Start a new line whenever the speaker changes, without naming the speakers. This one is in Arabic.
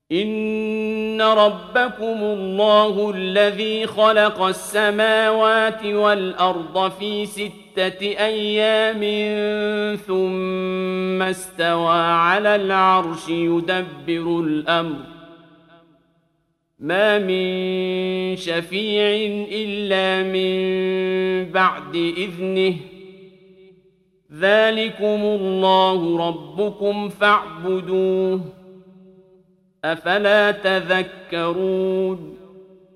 إن ربكم الله الذي خلق السماوات والأرض في 6 أيام ثم استوى على العرش يدبر الأمر ما من شفيع إلا من بعد إذنه ذلكم الله ربكم فاعبدوه أفلا تذكرون